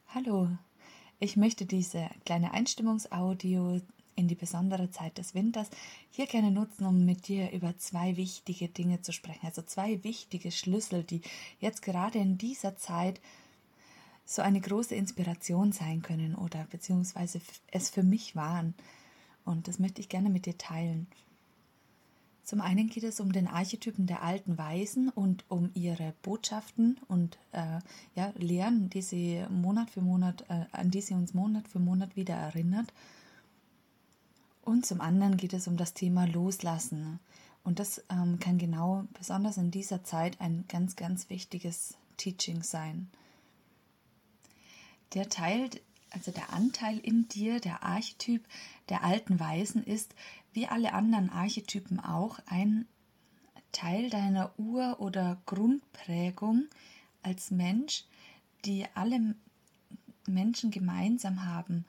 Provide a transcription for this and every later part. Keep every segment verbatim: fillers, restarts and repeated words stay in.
Hallo, ich möchte diese kleine Einstimmungsaudio in die besondere Zeit des Winters hier gerne nutzen, um mit dir über zwei wichtige Dinge zu sprechen. Also zwei wichtige Schlüssel, die jetzt gerade in dieser Zeit so eine große Inspiration sein können oder beziehungsweise es für mich waren. Und das möchte ich gerne mit dir teilen. Zum einen geht es um den Archetypen der alten Weisen und um ihre Botschaften und äh, ja, Lehren, die sie Monat für Monat, äh, an die sie uns Monat für Monat wieder erinnert. Und zum anderen geht es um das Thema Loslassen. Und das ähm, kann genau, besonders in dieser Zeit, ein ganz, ganz wichtiges Teaching sein. Der Teil, also der Anteil in dir, der Archetyp der alten Weisen ist, wie alle anderen Archetypen auch, ein Teil deiner Ur- oder Grundprägung als Mensch, die alle Menschen gemeinsam haben.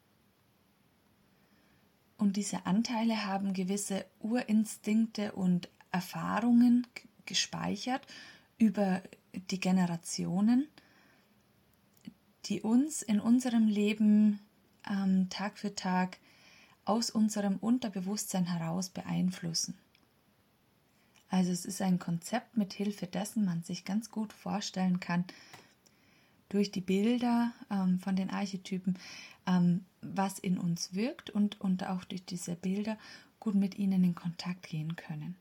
Und diese Anteile haben gewisse Urinstinkte und Erfahrungen gespeichert über die Generationen, die uns in unserem Leben ähm, Tag für Tag aus unserem Unterbewusstsein heraus beeinflussen. Also es ist ein Konzept, mit Hilfe dessen man sich ganz gut vorstellen kann, durch die Bilder ähm, von den Archetypen, ähm, was in uns wirkt und, und auch durch diese Bilder gut mit ihnen in Kontakt gehen können.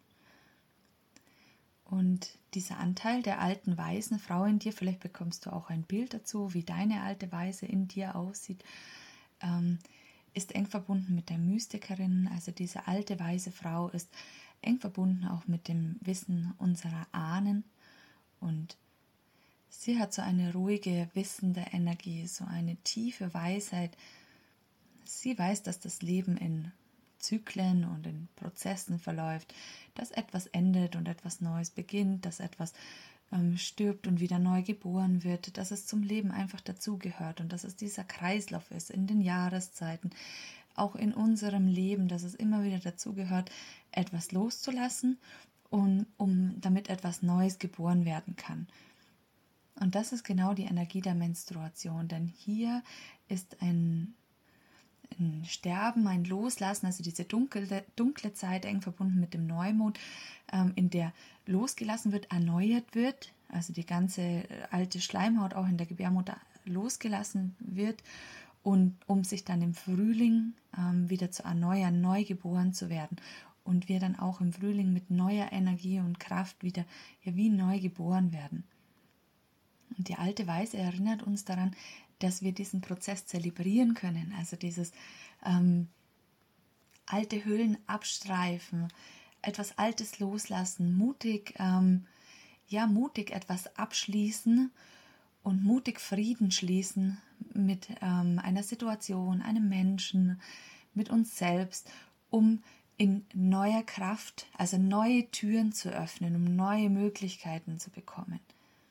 Und dieser Anteil der alten weisen Frau in dir, vielleicht bekommst du auch ein Bild dazu, wie deine alte Weise in dir aussieht, ähm, ist eng verbunden mit der Mystikerin. Also diese alte weise Frau ist eng verbunden auch mit dem Wissen unserer Ahnen und sie hat so eine ruhige, wissende Energie, so eine tiefe Weisheit. Sie weiß, dass das Leben in Zyklen und in Prozessen verläuft, dass etwas endet und etwas Neues beginnt, dass etwas ähm, stirbt und wieder neu geboren wird, dass es zum Leben einfach dazugehört und dass es dieser Kreislauf ist in den Jahreszeiten, auch in unserem Leben, dass es immer wieder dazugehört, etwas loszulassen, und, um, damit etwas Neues geboren werden kann. Und das ist genau die Energie der Menstruation, denn hier ist ein ein Sterben, ein Loslassen, also diese dunkle, dunkle Zeit eng verbunden mit dem Neumond, ähm, in der losgelassen wird, erneuert wird, also die ganze alte Schleimhaut auch in der Gebärmutter losgelassen wird, und um sich dann im Frühling ähm, wieder zu erneuern, neu geboren zu werden. Und wir dann auch im Frühling mit neuer Energie und Kraft wieder ja, wie neu geboren werden. Und die alte Weise erinnert uns daran, dass wir diesen Prozess zelebrieren können, also dieses ähm, alte Hüllen abstreifen, etwas Altes loslassen, mutig, ähm, ja mutig etwas abschließen und mutig Frieden schließen mit ähm, einer Situation, einem Menschen, mit uns selbst, um in neuer Kraft, also neue Türen zu öffnen, um neue Möglichkeiten zu bekommen.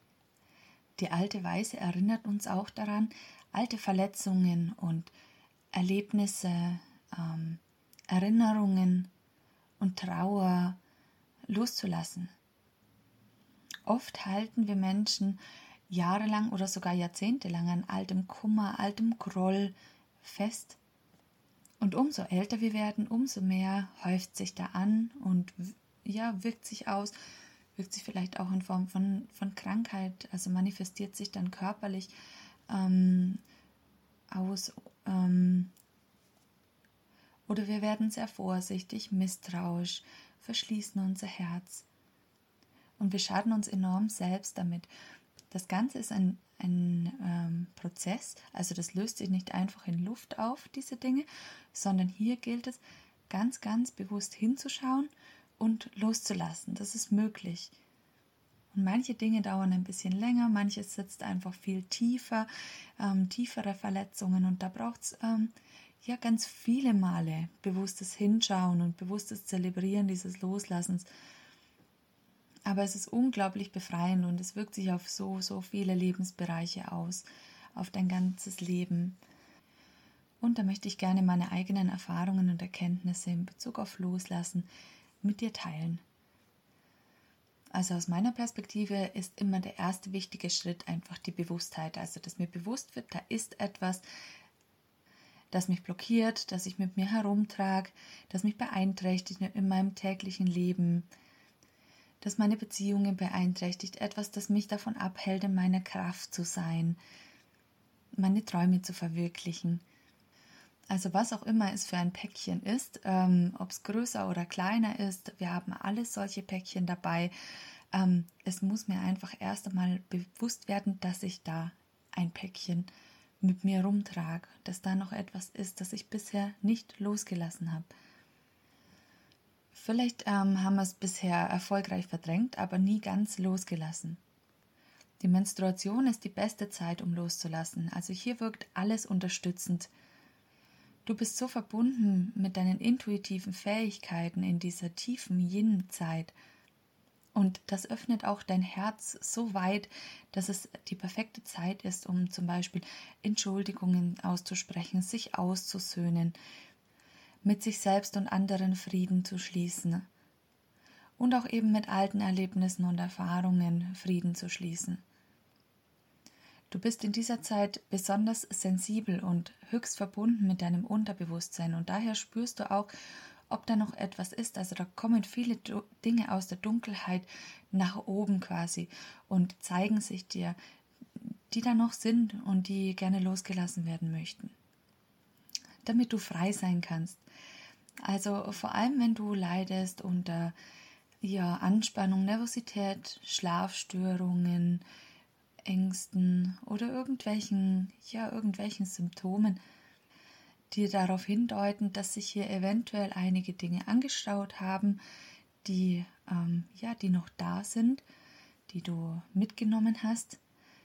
Die alte Weise erinnert uns auch daran, alte Verletzungen und Erlebnisse, ähm, Erinnerungen und Trauer loszulassen. Oft halten wir Menschen jahrelang oder sogar jahrzehntelang an altem Kummer, altem Groll fest. Und umso älter wir werden, umso mehr häuft sich da an und ja, wirkt sich aus, wirkt sich vielleicht auch in Form von, von Krankheit, also manifestiert sich dann körperlich ähm, aus. Ähm, oder wir werden sehr vorsichtig, misstrauisch, verschließen unser Herz. Und wir schaden uns enorm selbst damit. Das Ganze ist ein, ein ähm, Prozess, also das löst sich nicht einfach in Luft auf, diese Dinge, sondern hier gilt es, ganz, ganz bewusst hinzuschauen und loszulassen. Das ist möglich. Und manche Dinge dauern ein bisschen länger, manches sitzt einfach viel tiefer, ähm, tiefere Verletzungen, und da braucht es ähm, ja ganz viele Male bewusstes Hinschauen und bewusstes Zelebrieren dieses Loslassens. Aber es ist unglaublich befreiend und es wirkt sich auf so, so viele Lebensbereiche aus, auf dein ganzes Leben. Und da möchte ich gerne meine eigenen Erfahrungen und Erkenntnisse in Bezug auf Loslassen mit dir teilen. Also aus meiner Perspektive ist immer der erste wichtige Schritt einfach die Bewusstheit. Also dass mir bewusst wird, da ist etwas, das mich blockiert, das ich mit mir herumtrage, das mich beeinträchtigt in meinem täglichen Leben, das meine Beziehungen beeinträchtigt, etwas, das mich davon abhält, in meiner Kraft zu sein, meine Träume zu verwirklichen. Also was auch immer es für ein Päckchen ist, ähm, ob es größer oder kleiner ist, wir haben alle solche Päckchen dabei. Ähm, es muss mir einfach erst einmal bewusst werden, dass ich da ein Päckchen mit mir rumtrage, dass da noch etwas ist, das ich bisher nicht losgelassen habe. Vielleicht ähm, haben wir es bisher erfolgreich verdrängt, aber nie ganz losgelassen. Die Menstruation ist die beste Zeit, um loszulassen. Also hier wirkt alles unterstützend. Du bist so verbunden mit deinen intuitiven Fähigkeiten in dieser tiefen Yin-Zeit. Und das öffnet auch dein Herz so weit, dass es die perfekte Zeit ist, um zum Beispiel Entschuldigungen auszusprechen, sich auszusöhnen, mit sich selbst und anderen Frieden zu schließen und auch eben mit alten Erlebnissen und Erfahrungen Frieden zu schließen. Du bist in dieser Zeit besonders sensibel und höchst verbunden mit deinem Unterbewusstsein und daher spürst du auch, ob da noch etwas ist. Also da kommen viele Dinge aus der Dunkelheit nach oben quasi und zeigen sich dir, die da noch sind und die gerne losgelassen werden möchten, damit du frei sein kannst. Also vor allem, wenn du leidest unter ja, Anspannung, Nervosität, Schlafstörungen, Ängsten oder irgendwelchen, ja, irgendwelchen Symptomen, die darauf hindeuten, dass sich hier eventuell einige Dinge angestaut haben, die, ähm, ja, die noch da sind, die du mitgenommen hast,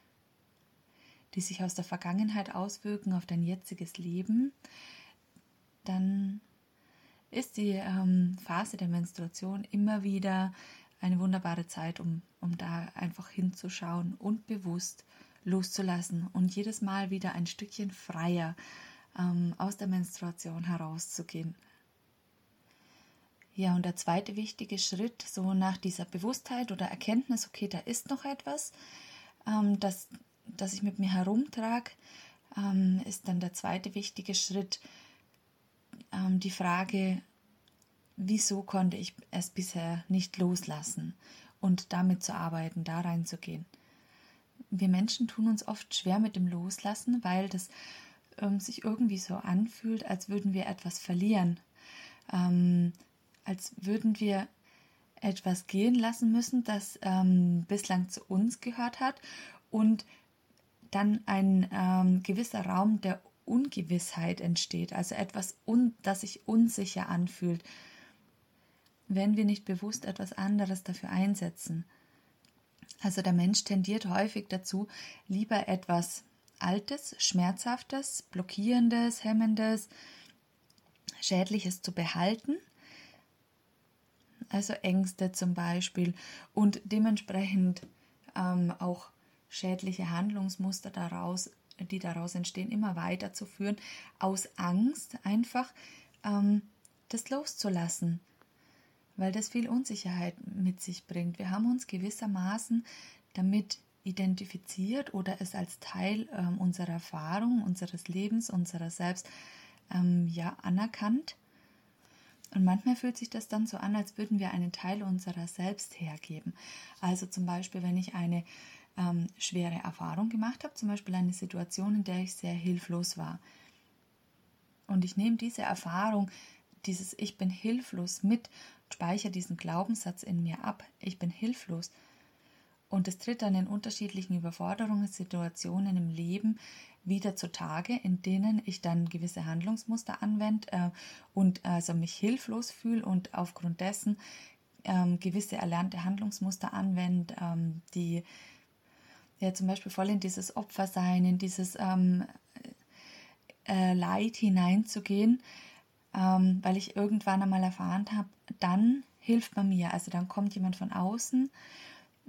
die sich aus der Vergangenheit auswirken auf dein jetziges Leben, dann ist die ähm, Phase der Menstruation immer wieder eine wunderbare Zeit, um, um da einfach hinzuschauen und bewusst loszulassen und jedes Mal wieder ein Stückchen freier ähm, aus der Menstruation herauszugehen. Ja, und der zweite wichtige Schritt, so nach dieser Bewusstheit oder Erkenntnis, okay, da ist noch etwas, ähm, das, das ich mit mir herumtrage, ähm, ist dann der zweite wichtige Schritt, ähm, die Frage, wieso konnte ich es bisher nicht loslassen und damit zu arbeiten, da reinzugehen. Wir Menschen tun uns oft schwer mit dem Loslassen, weil das ähm, sich irgendwie so anfühlt, als würden wir etwas verlieren, ähm, als würden wir etwas gehen lassen müssen, das ähm, bislang zu uns gehört hat und dann ein ähm, gewisser Raum der Ungewissheit entsteht, also etwas, un- das sich unsicher anfühlt, wenn wir nicht bewusst etwas anderes dafür einsetzen. Also der Mensch tendiert häufig dazu, lieber etwas Altes, Schmerzhaftes, Blockierendes, Hemmendes, Schädliches zu behalten, also Ängste zum Beispiel und dementsprechend ähm, auch schädliche Handlungsmuster daraus, die daraus entstehen, immer weiterzuführen, aus Angst einfach ähm, das loszulassen, weil das viel Unsicherheit mit sich bringt. Wir haben uns gewissermaßen damit identifiziert oder es als Teil ähm, unserer Erfahrung, unseres Lebens, unserer selbst ähm, ja, anerkannt. Und manchmal fühlt sich das dann so an, als würden wir einen Teil unserer selbst hergeben. Also zum Beispiel, wenn ich eine ähm, schwere Erfahrung gemacht habe, zum Beispiel eine Situation, in der ich sehr hilflos war. Und ich nehme diese Erfahrung, dieses Ich bin hilflos mit, speichere diesen Glaubenssatz in mir ab, ich bin hilflos. Und es tritt dann in unterschiedlichen Überforderungssituationen im Leben wieder zutage, in denen ich dann gewisse Handlungsmuster anwende äh, und also mich hilflos fühle und aufgrund dessen ähm, gewisse erlernte Handlungsmuster anwende, ähm, die ja zum Beispiel voll in dieses Opfersein, in dieses ähm, äh, Leid hineinzugehen, ähm, weil ich irgendwann einmal erfahren habe, dann hilft man mir. Also dann kommt jemand von außen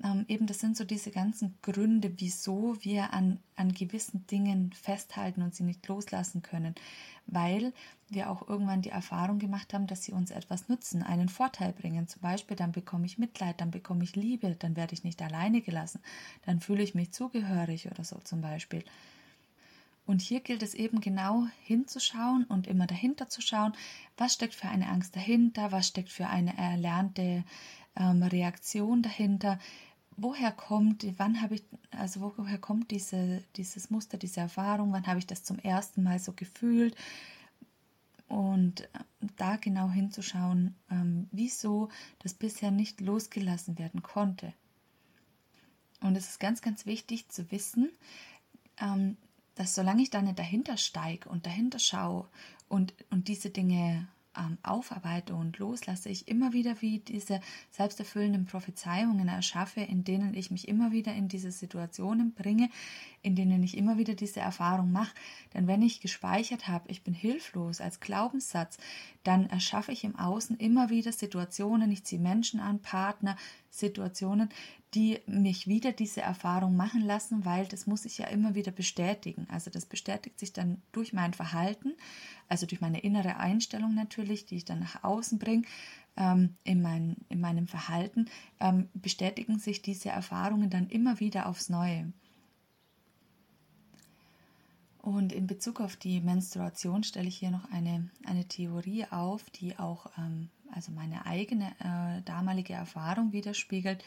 ähm, eben das sind so diese ganzen Gründe, wieso wir an, an gewissen Dingen festhalten und sie nicht loslassen können, weil wir auch irgendwann die Erfahrung gemacht haben, dass sie uns etwas nützen, einen Vorteil bringen. Zum Beispiel, dann bekomme ich Mitleid, dann bekomme ich Liebe, dann werde ich nicht alleine gelassen, dann fühle ich mich zugehörig oder so zum Beispiel. Und hier gilt es eben genau hinzuschauen und immer dahinter zu schauen, was steckt für eine Angst dahinter, was steckt für eine erlernte ähm, Reaktion dahinter, woher kommt, wann habe ich, also woher kommt diese, dieses Muster, diese Erfahrung, wann habe ich das zum ersten Mal so gefühlt und da genau hinzuschauen, ähm, wieso das bisher nicht losgelassen werden konnte. Und es ist ganz, ganz wichtig zu wissen, ähm, dass solange ich da nicht dahinter steige und dahinter schaue und, und diese Dinge ähm, aufarbeite und loslasse, ich immer wieder wie diese selbsterfüllenden Prophezeiungen erschaffe, in denen ich mich immer wieder in diese Situationen bringe, in denen ich immer wieder diese Erfahrung mache. Denn wenn ich gespeichert habe, ich bin hilflos als Glaubenssatz, dann erschaffe ich im Außen immer wieder Situationen, ich ziehe Menschen an, Partner, Situationen, die mich wieder diese Erfahrung machen lassen, weil das muss ich ja immer wieder bestätigen. Also das bestätigt sich dann durch mein Verhalten, also durch meine innere Einstellung natürlich, die ich dann nach außen bringe, ähm, in, mein, in meinem Verhalten, ähm, bestätigen sich diese Erfahrungen dann immer wieder aufs Neue. Und in Bezug auf die Menstruation stelle ich hier noch eine, eine Theorie auf, die auch ähm, also meine eigene äh, damalige Erfahrung widerspiegelt.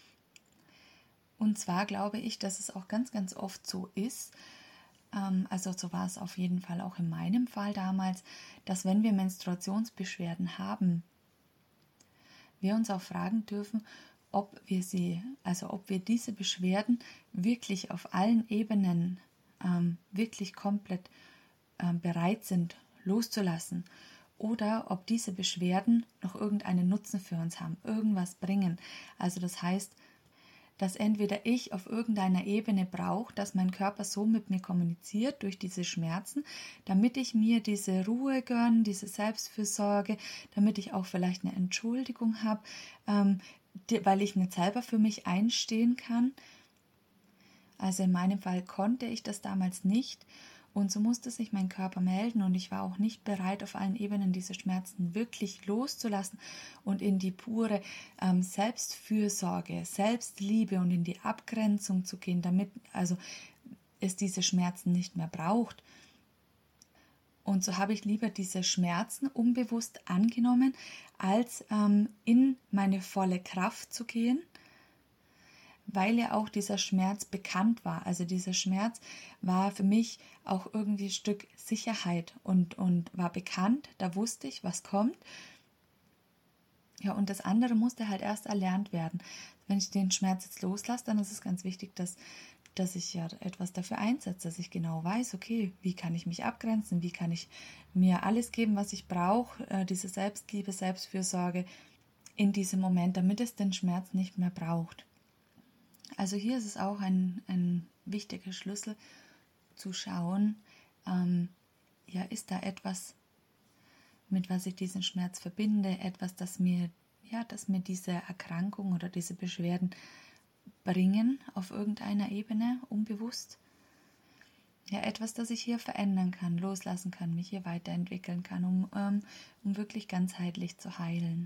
Und zwar glaube ich, dass es auch ganz, ganz oft so ist, ähm, also so war es auf jeden Fall auch in meinem Fall damals, dass wenn wir Menstruationsbeschwerden haben, wir uns auch fragen dürfen, ob wir sie, also ob wir diese Beschwerden wirklich auf allen Ebenen ähm, wirklich komplett ähm, bereit sind loszulassen oder ob diese Beschwerden noch irgendeinen Nutzen für uns haben, irgendwas bringen. Also das heißt, dass entweder ich auf irgendeiner Ebene brauche, dass mein Körper so mit mir kommuniziert durch diese Schmerzen, damit ich mir diese Ruhe gönne, diese Selbstfürsorge, damit ich auch vielleicht eine Entschuldigung habe, ähm, die, weil ich nicht selber für mich einstehen kann. Also in meinem Fall konnte ich das damals nicht. Und so musste sich mein Körper melden und ich war auch nicht bereit, auf allen Ebenen diese Schmerzen wirklich loszulassen und in die pure ähm, Selbstfürsorge, Selbstliebe und in die Abgrenzung zu gehen, damit also es diese Schmerzen nicht mehr braucht. Und so habe ich lieber diese Schmerzen unbewusst angenommen, als ähm, in meine volle Kraft zu gehen, weil ja auch dieser Schmerz bekannt war. Also dieser Schmerz war für mich auch irgendwie ein Stück Sicherheit und, und war bekannt, da wusste ich, was kommt. Ja, und das andere musste halt erst erlernt werden. Wenn ich den Schmerz jetzt loslasse, dann ist es ganz wichtig, dass, dass ich ja etwas dafür einsetze, dass ich genau weiß, okay, wie kann ich mich abgrenzen, wie kann ich mir alles geben, was ich brauche, äh, diese Selbstliebe, Selbstfürsorge in diesem Moment, damit es den Schmerz nicht mehr braucht. Also hier ist es auch ein, ein wichtiger Schlüssel zu schauen, ähm, ja, ist da etwas, mit was ich diesen Schmerz verbinde, etwas, das mir, ja, das mir diese Erkrankung oder diese Beschwerden bringen auf irgendeiner Ebene, unbewusst. Ja, etwas, das ich hier verändern kann, loslassen kann, mich hier weiterentwickeln kann, um, ähm, um wirklich ganzheitlich zu heilen.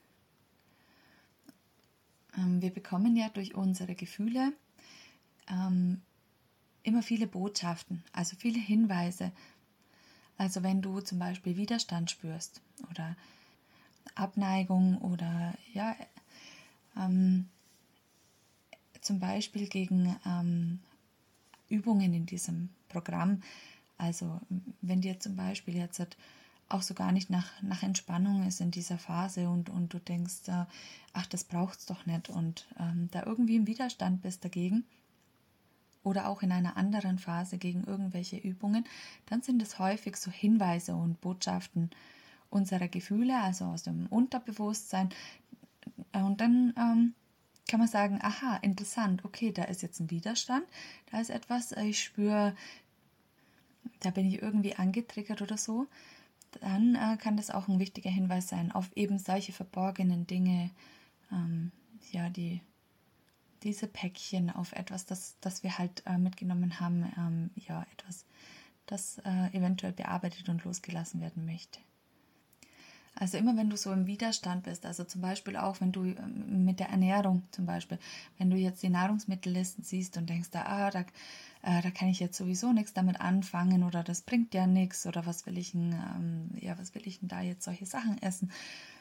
Wir bekommen ja durch unsere Gefühle ähm, immer viele Botschaften, also viele Hinweise. Also wenn du zum Beispiel Widerstand spürst oder Abneigung oder ja, ähm, zum Beispiel gegen ähm, Übungen in diesem Programm. Also wenn dir zum Beispiel jetzt auch so gar nicht nach, nach Entspannung ist in dieser Phase und, und du denkst, äh, ach, das braucht's doch nicht und ähm, da irgendwie im Widerstand bist dagegen oder auch in einer anderen Phase gegen irgendwelche Übungen, dann sind es häufig so Hinweise und Botschaften unserer Gefühle, also aus dem Unterbewusstsein. Und dann ähm, kann man sagen, aha, interessant, okay, da ist jetzt ein Widerstand, da ist etwas, ich spüre, da bin ich irgendwie angetriggert oder so. Dann äh, kann das auch ein wichtiger Hinweis sein auf eben solche verborgenen Dinge, ähm, ja, die, diese Päckchen auf etwas, das, das wir halt äh, mitgenommen haben, ähm, ja, etwas, das äh, eventuell bearbeitet und losgelassen werden möchte. Also immer wenn du so im Widerstand bist, also zum Beispiel auch, wenn du ähm, mit der Ernährung zum Beispiel, wenn du jetzt die Nahrungsmittellisten siehst und denkst, ah, da, äh, da kann ich jetzt sowieso nichts damit anfangen oder das bringt ja nichts oder was will ich denn, ähm, ja, was will ich denn da jetzt solche Sachen essen,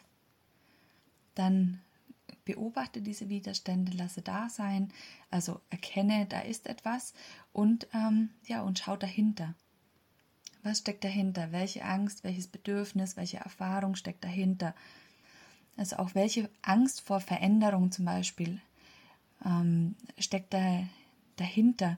dann beobachte diese Widerstände, lasse da sein, also erkenne, da ist etwas und, ähm, ja, und schau dahinter. Was steckt dahinter? Welche Angst, welches Bedürfnis, welche Erfahrung steckt dahinter? Also auch welche Angst vor Veränderung zum Beispiel ähm, steckt da dahinter,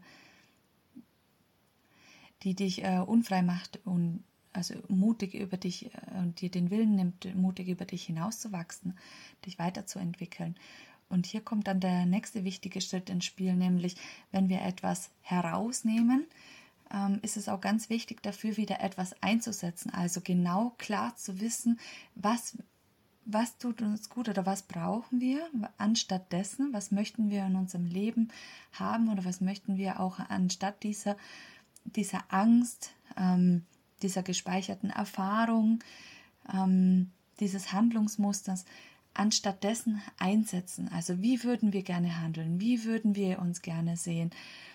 die dich äh, unfrei macht und also mutig über dich äh, und dir den Willen nimmt, mutig über dich hinauszuwachsen, dich weiterzuentwickeln. Und hier kommt dann der nächste wichtige Schritt ins Spiel, nämlich wenn wir etwas herausnehmen, ist es auch ganz wichtig, dafür wieder etwas einzusetzen. Also genau klar zu wissen, was, was tut uns gut oder was brauchen wir anstatt dessen, was möchten wir in unserem Leben haben oder was möchten wir auch anstatt dieser, dieser Angst, ähm, dieser gespeicherten Erfahrung, ähm, dieses Handlungsmusters, anstatt dessen einsetzen. Also wie würden wir gerne handeln? Wie würden wir uns gerne sehen?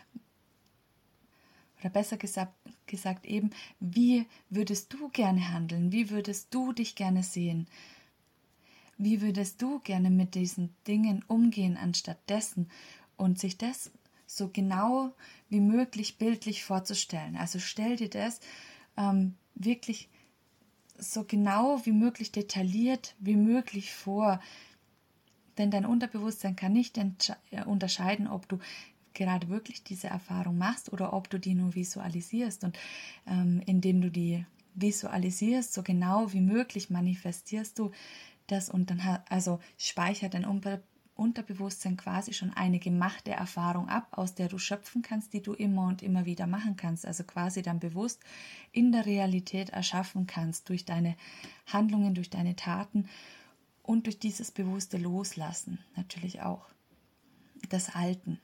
Oder besser gesagt, gesagt eben, wie würdest du gerne handeln? Wie würdest du dich gerne sehen? Wie würdest du gerne mit diesen Dingen umgehen anstatt dessen? Und sich das so genau wie möglich bildlich vorzustellen. Also stell dir das ähm, wirklich so genau wie möglich detailliert wie möglich vor. Denn dein Unterbewusstsein kann nicht unterscheiden, ob du gerade wirklich diese Erfahrung machst oder ob du die nur visualisierst. Und ähm, indem du die visualisierst, so genau wie möglich manifestierst du das und dann hat, also speichert dein Unbe- Unterbewusstsein quasi schon eine gemachte Erfahrung ab, aus der du schöpfen kannst, die du immer und immer wieder machen kannst. Also quasi dann bewusst in der Realität erschaffen kannst durch deine Handlungen, durch deine Taten und durch dieses bewusste Loslassen natürlich auch des Alten.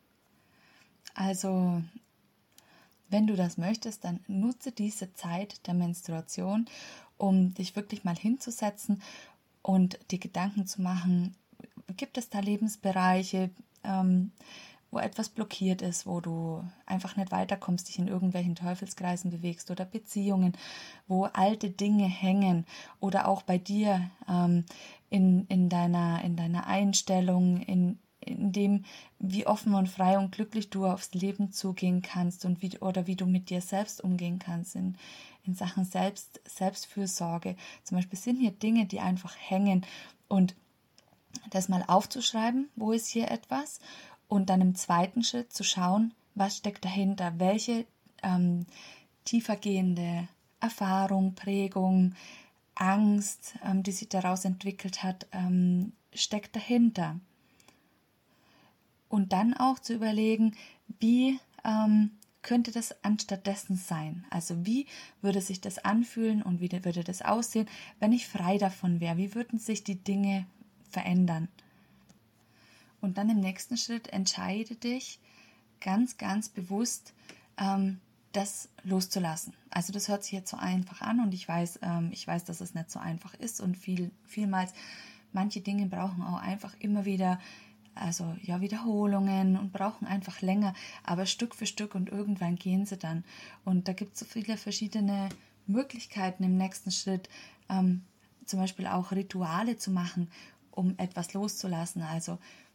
Also, wenn du das möchtest, dann nutze diese Zeit der Menstruation, um dich wirklich mal hinzusetzen und dir Gedanken zu machen, gibt es da Lebensbereiche, ähm, wo etwas blockiert ist, wo du einfach nicht weiterkommst, dich in irgendwelchen Teufelskreisen bewegst oder Beziehungen, wo alte Dinge hängen oder auch bei dir ähm, in, in, deiner, in deiner Einstellung, in in dem, wie offen und frei und glücklich du aufs Leben zugehen kannst und wie oder wie du mit dir selbst umgehen kannst in, in Sachen Selbst, Selbstfürsorge. Zum Beispiel sind hier Dinge, die einfach hängen und das mal aufzuschreiben, wo ist hier etwas und dann im zweiten Schritt zu schauen, was steckt dahinter, welche ähm, tiefergehende Erfahrung, Prägung, Angst, ähm, die sich daraus entwickelt hat, ähm, steckt dahinter. Und dann auch zu überlegen, wie ähm, könnte das anstatt dessen sein? Also wie würde sich das anfühlen und wie würde das aussehen, wenn ich frei davon wäre? Wie würden sich die Dinge verändern? Und dann im nächsten Schritt entscheide dich ganz, ganz bewusst, ähm, das loszulassen. Also das hört sich jetzt so einfach an und ich weiß, ähm, ich weiß, dass es nicht so einfach ist und viel, vielmals manche Dinge brauchen auch einfach immer wieder Also ja, Wiederholungen und brauchen einfach länger, aber Stück für Stück und irgendwann gehen sie dann. Und da gibt es so viele verschiedene Möglichkeiten im nächsten Schritt, ähm, zum Beispiel auch Rituale zu machen, um etwas loszulassen. Also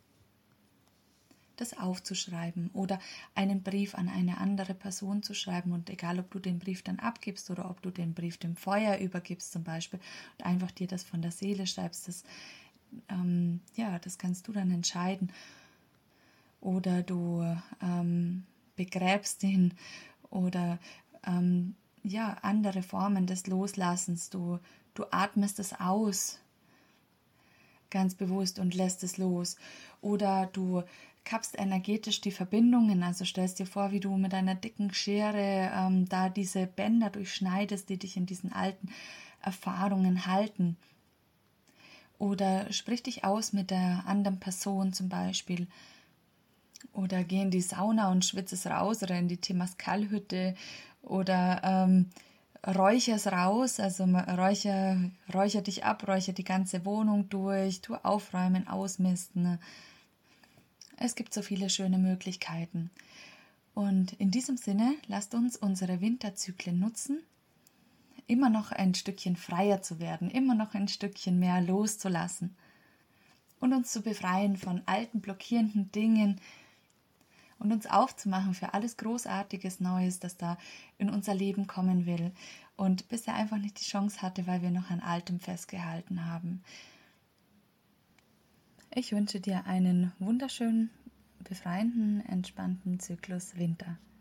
das aufzuschreiben oder einen Brief an eine andere Person zu schreiben und egal, ob du den Brief dann abgibst oder ob du den Brief dem Feuer übergibst zum Beispiel und einfach dir das von der Seele schreibst, das Ähm, ja, das kannst du dann entscheiden. Oder du ähm, begräbst ihn oder ähm, ja, andere Formen des Loslassens. Du, du atmest es aus, ganz bewusst und lässt es los. Oder du kappst energetisch die Verbindungen, also stellst dir vor, wie du mit einer dicken Schere ähm, da diese Bänder durchschneidest, die dich in diesen alten Erfahrungen halten. Oder sprich dich aus mit der anderen Person zum Beispiel. oder geh in die Sauna und schwitze es raus oder in die Temascal-Hütte oder ähm, räucher es raus, also räucher, räucher dich ab, räucher die ganze Wohnung durch, tu aufräumen, ausmisten. Es gibt so viele schöne Möglichkeiten. Und in diesem Sinne, lasst uns unsere Winterzyklen nutzen, immer noch ein Stückchen freier zu werden, immer noch ein Stückchen mehr loszulassen und uns zu befreien von alten, blockierenden Dingen und uns aufzumachen für alles Großartiges Neues, das da in unser Leben kommen will und bisher einfach nicht die Chance hatte, weil wir noch an Altem festgehalten haben. Ich wünsche dir einen wunderschönen, befreienden, entspannten Zyklus Winter.